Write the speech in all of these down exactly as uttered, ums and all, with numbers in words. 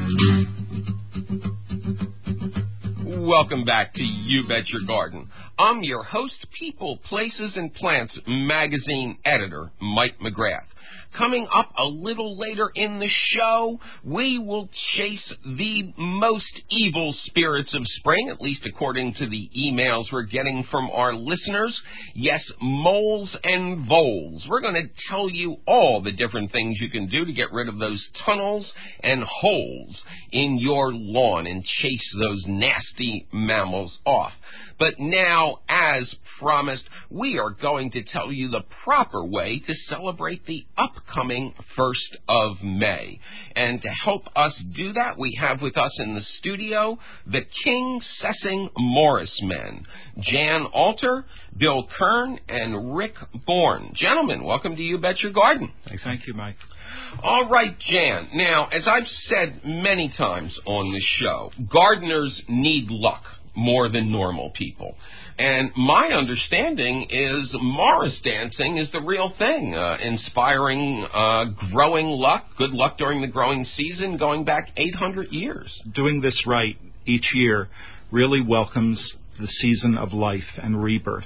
Welcome back to You Bet Your Garden. I'm your host, People, Places, and Plants magazine editor, Mike McGrath. Coming up a little later in the show, we will chase the most evil spirits of spring, at least according to the emails we're getting from our listeners. Yes, moles and voles. We're going to tell you all the different things you can do to get rid of those tunnels and holes in your lawn and chase those nasty mammals off. But now, as promised, we are going to tell you the proper way to celebrate the upcoming first of May. And to help us do that, we have with us in the studio the King Sessing Morris Men, Jan Alter, Bill Kern, and Rick Bourne. Gentlemen, welcome to You Bet Your Garden. Thanks. Thank you, Mike. All right, Jan. Now, as I've said many times on this show, gardeners need luck more than normal people. And my understanding is Morris dancing is the real thing, uh, inspiring uh, growing luck, good luck during the growing season, going back eight hundred years. Doing this right each year really welcomes the season of life and rebirth.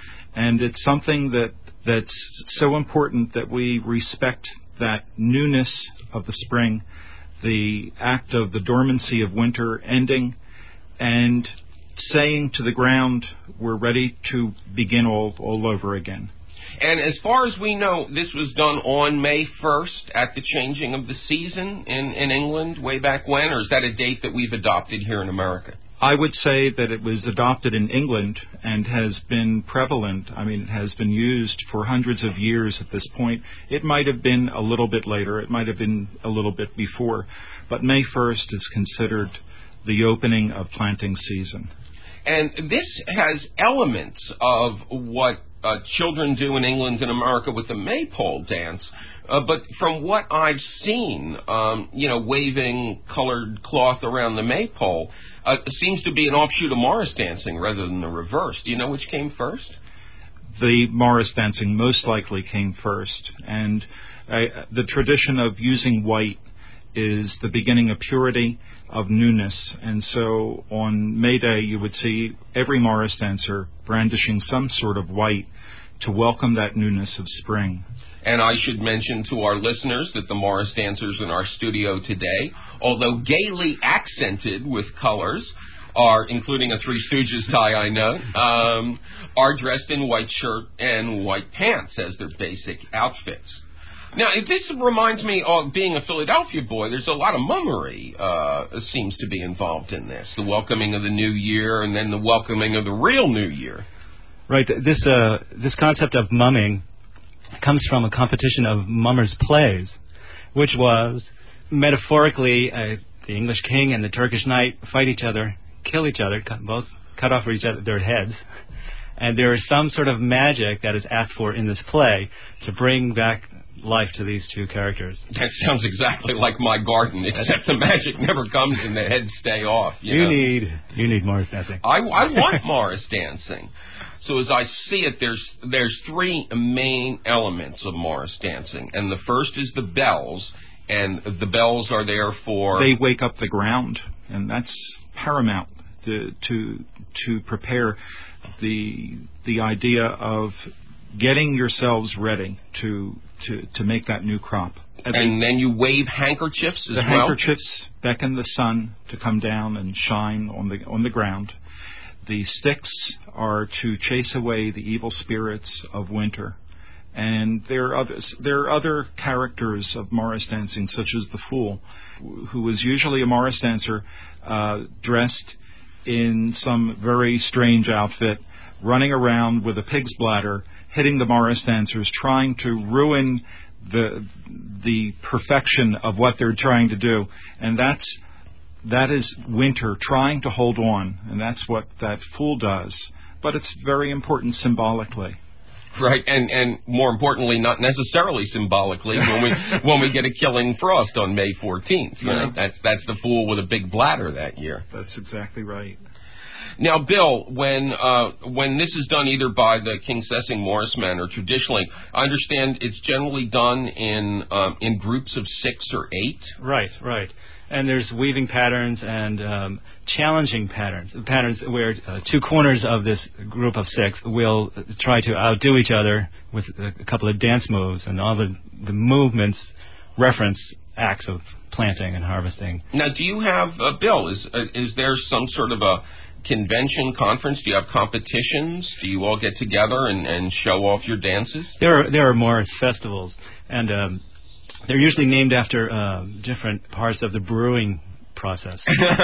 And it's something that that's so important that we respect that newness of the spring, the act of the dormancy of winter ending, and saying to the ground, we're ready to begin all, all over again. And as far as we know, this was done on May first at the changing of the season in, in England way back when, or is that a date that we've adopted here in America? I would say that it was adopted in England and has been prevalent. I mean, it has been used for hundreds of years at this point. It might have been a little bit later. It might have been a little bit before. But May first is considered the opening of planting season. And this has elements of what uh, children do in England and America with the maypole dance. Uh, but from what I've seen, um, you know, waving colored cloth around the maypole uh, seems to be an offshoot of Morris dancing rather than the reverse. Do you know which came first? The Morris dancing most likely came first. And uh, the tradition of using white is the beginning of purity, of newness. And so on May Day, you would see every Morris dancer brandishing some sort of white to welcome that newness of spring. And I should mention to our listeners that the Morris dancers in our studio today, although gaily accented with colors, are, including a Three Stooges tie, I know, um, are dressed in white shirt and white pants as their basic outfits. Now, this reminds me of being a Philadelphia boy. There's a lot of mummery uh, seems to be involved in this, the welcoming of the new year and then the welcoming of the real new year. Right. This uh, this concept of mumming comes from a competition of mummers' plays, which was metaphorically uh, the English king and the Turkish knight fight each other, kill each other, cut, both cut off each other their heads. And there is some sort of magic that is asked for in this play to bring back life to these two characters. That sounds exactly like my garden, except the magic never comes and the heads stay off. You, you know? need you need Morris dancing. I, I want Morris dancing. So as I see it, there's there's three main elements of Morris dancing, and the first is the bells, and the bells are there for... They wake up the ground, and that's paramount to to, to prepare the the idea of getting yourselves ready to to, to make that new crop. And, and then you wave handkerchiefs as the well? The handkerchiefs beckon the sun to come down and shine on the on the ground. The sticks are to chase away the evil spirits of winter. And there are others. There are other characters of Morris dancing, such as the Fool, who was usually a Morris dancer, uh, dressed in some very strange outfit, running around with a pig's bladder, hitting the Morris dancers, trying to ruin the the perfection of what they're trying to do. And that's that is winter trying to hold on, and that's what that Fool does. But it's very important symbolically. Right, and and more importantly, not necessarily symbolically, when we when we get a killing frost on May fourteenth. You know, that's that's the Fool with a big bladder that year. That's exactly right. Now, Bill, when uh, when this is done either by the King Sessing Morris Men or traditionally, I understand it's generally done in um, in groups of six or eight. Right, right. And there's weaving patterns and um, challenging patterns, patterns where uh, two corners of this group of six will try to outdo each other with a couple of dance moves, and all the, the movements reference acts of planting and harvesting. Now, do you have, uh, Bill, is uh, is there some sort of a convention, conference? Do you have competitions? Do you all get together and, and show off your dances? There are, there are Morris festivals, and um, they're usually named after uh, different parts of the brewing process.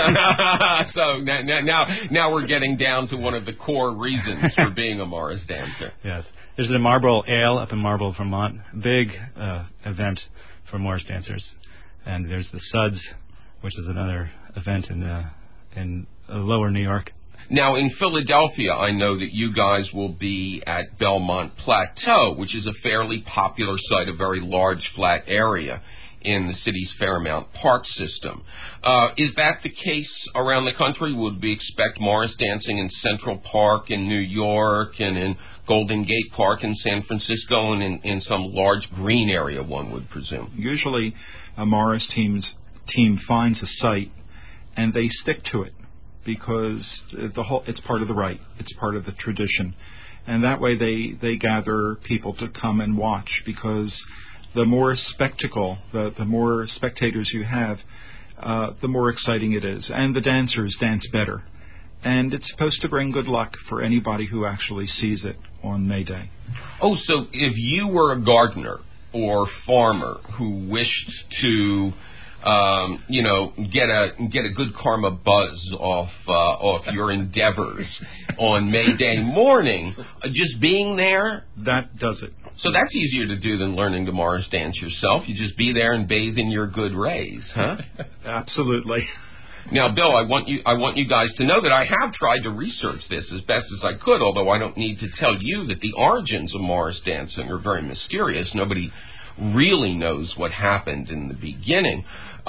So now, now, now we're getting down to one of the core reasons for being a Morris dancer. Yes. There's the Marlborough Ale up in Marlborough, Vermont. Big uh, event for Morris dancers. And there's the Suds, which is another event in uh, in uh, lower New York. Now, in Philadelphia, I know that you guys will be at Belmont Plateau, which is a fairly popular site, a very large flat area in the city's Fairmount Park system. Uh, is that the case around the country? Would we expect Morris dancing in Central Park in New York and in Golden Gate Park in San Francisco and in, in some large green area, one would presume? Usually a Morris team's, team finds a site and they stick to it, because the whole, it's part of the rite, it's part of the tradition. And that way they, they gather people to come and watch, because the more spectacle, the, the more spectators you have, uh, the more exciting it is. And the dancers dance better. And it's supposed to bring good luck for anybody who actually sees it on May Day. Oh, so if you were a gardener or farmer who wished to Um, you know, get a get a good karma buzz off uh, off your endeavors on May Day morning, uh, just being there, that does it. So that's easier to do than learning to Morris dance yourself. You just be there and bathe in your good rays, huh? Absolutely. Now, Bill, I want you I want you guys to know that I have tried to research this as best as I could, although I don't need to tell you that the origins of Morris dancing are very mysterious. Nobody really knows what happened in the beginning.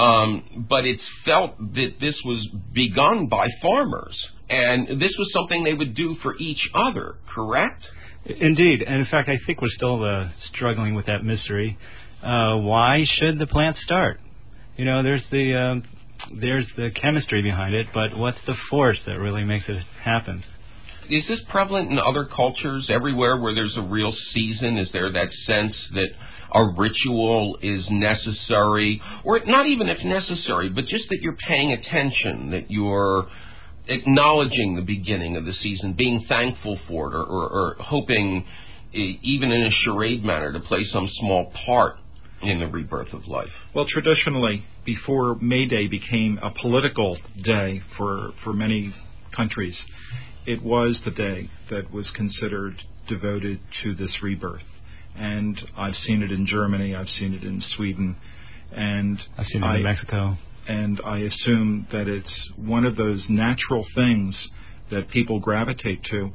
Um, but it's felt that this was begun by farmers, and this was something they would do for each other, correct? Indeed, and in fact, I think we're still uh, struggling with that mystery. Uh, why should the plant start? You know, there's the um, there's the chemistry behind it, but what's the force that really makes it happen? Is this prevalent in other cultures, everywhere where there's a real season? Is there that sense that a ritual is necessary, or not even if necessary, but just that you're paying attention, that you're acknowledging the beginning of the season, being thankful for it, or, or, or hoping, even in a charade manner, to play some small part in the rebirth of life? Well, traditionally, before May Day became a political day for, for many countries, it was the day that was considered devoted to this rebirth. And I've seen it in Germany, I've seen it in Sweden, and I've seen it I, in Mexico. And I assume that it's one of those natural things that people gravitate to,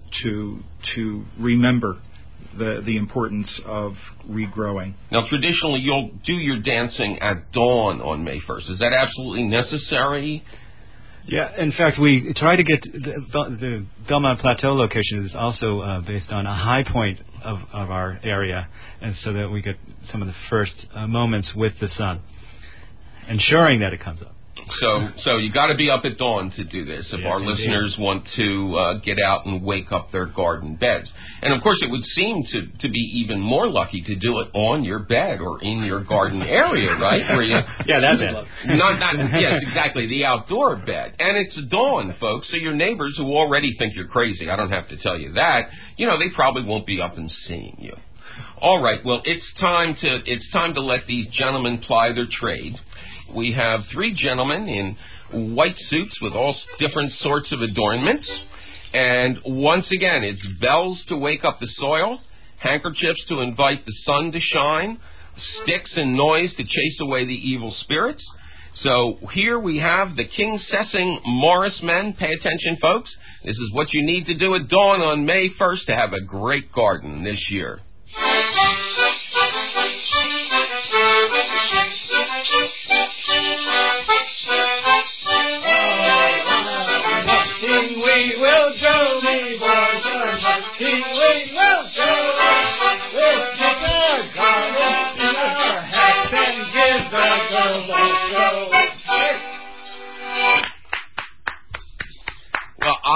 to to remember the the importance of regrowing. Now, traditionally, you'll do your dancing at dawn on May first. Is that absolutely necessary? Yeah, in fact, we try to get the, the Belmont Plateau location is also uh, based on a high point of, of our area, and so that we get some of the first uh, moments with the sun, ensuring that it comes up. So, so you got to be up at dawn to do this if yeah, our indeed. listeners want to uh, get out and wake up their garden beds. And of course, it would seem to, to be even more lucky to do it on your bed or in your garden area, right? Where you, yeah, that bed. Not, not, yes, exactly, the outdoor bed. And it's dawn, folks, so your neighbors who already think you're crazy, I don't have to tell you that, you know, they probably won't be up and seeing you. All right, well, it's time to it's time to let these gentlemen ply their trade. We have three gentlemen in white suits with all different sorts of adornments. And once again, it's bells to wake up the soil, handkerchiefs to invite the sun to shine, sticks and noise to chase away the evil spirits. So here we have the King Sessing Morris men. Pay attention, folks. This is what you need to do at dawn on May first to have a great garden this year.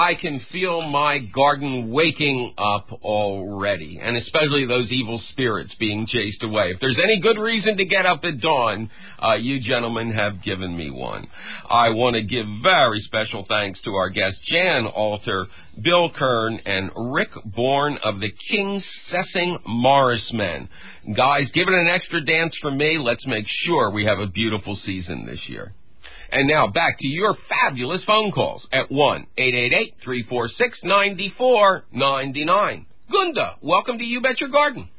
I can feel my garden waking up already, and especially those evil spirits being chased away. If there's any good reason to get up at dawn, uh, you gentlemen have given me one. I want to give very special thanks to our guests, Jan Alter, Bill Kern, and Rick Bourne of the King Sessing Morris Men. Guys, give it an extra dance for me. Let's make sure we have a beautiful season this year. And now back to your fabulous phone calls at one eight eight eight, three four six, nine four nine nine. Gunda, welcome to You Bet Your Garden.